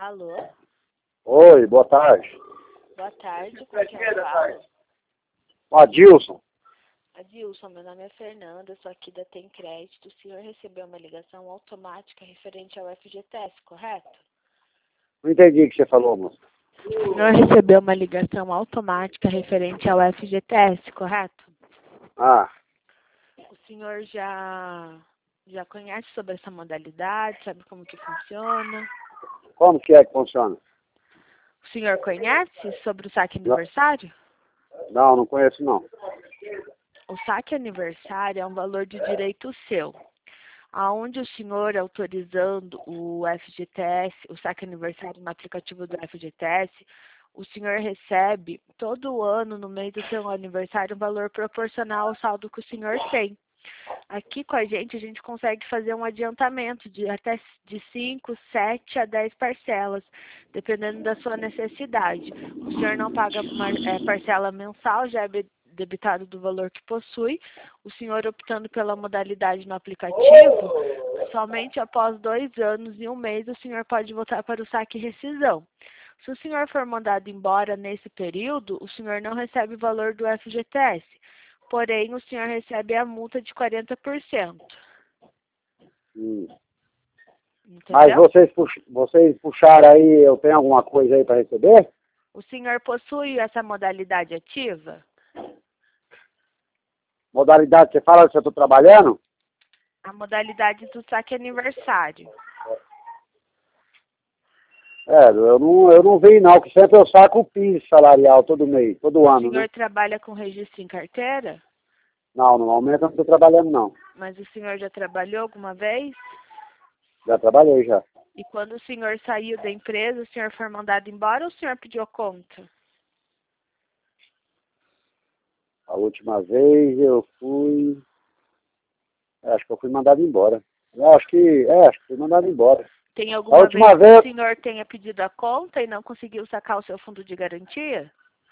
Alô? Oi, boa tarde. Boa tarde, com quem eu falo? Adilson. Adilson, meu nome é Fernanda, sou aqui da Tem Crédito. O senhor recebeu uma ligação automática referente ao FGTS, correto? Não entendi o que você falou, moço. O senhor recebeu uma ligação automática referente ao FGTS, correto? Ah, O senhor já conhece sobre essa modalidade, sabe como que funciona? como que é que funciona? O senhor conhece sobre o saque aniversário? Não conheço não. O saque aniversário é um valor de direito seu, aonde o senhor autorizando o FGTS, o saque aniversário no aplicativo do FGTS, o senhor recebe todo ano, no mês do seu aniversário, um valor proporcional ao saldo que o senhor tem. Aqui com a gente consegue fazer um adiantamento de até de 5, 7 a 10 parcelas, dependendo da sua necessidade. O senhor não paga parcela mensal, já é debitado do valor que possui. O senhor optando pela modalidade no aplicativo, somente após 2 anos e 1 mês o senhor pode voltar para o saque e rescisão. Se o senhor for mandado embora nesse período, o senhor não recebe o valor do FGTS. Porém, o senhor recebe a multa de 40%. Mas Entendeu? vocês puxaram aí, eu tenho alguma coisa aí para receber? O senhor possui essa modalidade ativa? Modalidade, você fala se eu estou trabalhando? A modalidade do saque aniversário. Eu não vi não, que sempre eu saco o PIS salarial todo mês, todo O ano, senhor né? trabalha com registro em carteira? Não, normalmente eu não estou trabalhando não. Mas o senhor já trabalhou alguma vez? Já trabalhei já. E quando o senhor saiu da empresa, o senhor foi mandado embora ou o senhor pediu a conta? A última vez eu fui... Acho que eu fui mandado embora. Acho que fui mandado embora. Tem A alguma vez última que o vez... senhor tenha pedido a conta e não conseguiu sacar o seu fundo de garantia?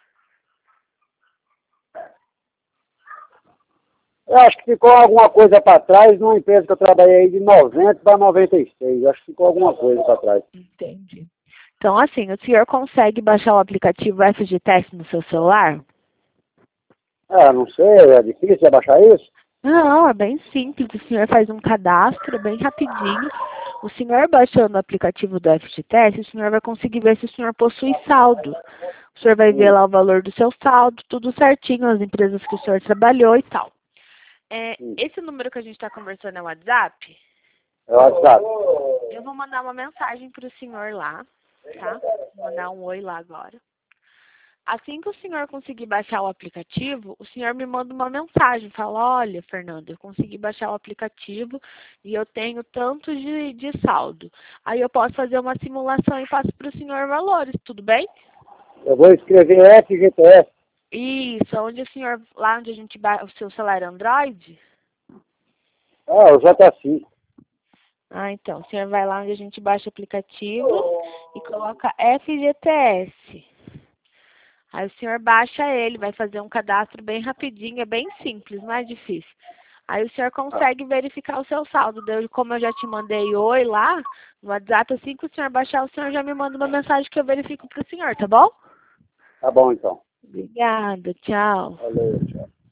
Eu acho que ficou alguma coisa para trás numa empresa que eu trabalhei aí de 90 para 96. Acho que ficou alguma coisa para trás. Entendi. Então, assim, o senhor consegue baixar o aplicativo FGTS no seu celular? Não sei, é difícil abaixar isso? Não, é bem simples. O senhor faz um cadastro bem rapidinho. O senhor baixando o aplicativo do FGTS, o senhor vai conseguir ver se o senhor possui saldo. O senhor vai ver lá o valor do seu saldo, tudo certinho, as empresas que o senhor trabalhou e tal. Esse número que a gente está conversando é o WhatsApp? É o WhatsApp. Eu vou mandar uma mensagem para o senhor lá, tá? Vou mandar um oi lá agora. Assim que o senhor conseguir baixar o aplicativo, o senhor me manda uma mensagem, fala, olha, Fernanda, eu consegui baixar o aplicativo e eu tenho tanto de saldo. Aí eu posso fazer uma simulação e passo para o senhor valores, tudo bem? Eu vou escrever FGTS. Isso, onde o senhor, lá onde a gente baixa o seu celular Android? O JC. Então, o senhor vai lá onde a gente baixa o aplicativo e coloca FGTS. Aí o senhor baixa ele, vai fazer um cadastro bem rapidinho, é bem simples, não é difícil. Aí o senhor consegue verificar o seu saldo. Como eu já te mandei oi lá no WhatsApp, assim que o senhor baixar, o senhor já me manda uma mensagem que eu verifico para o senhor, tá bom? Tá bom, então. Obrigada, tchau. Valeu, tchau.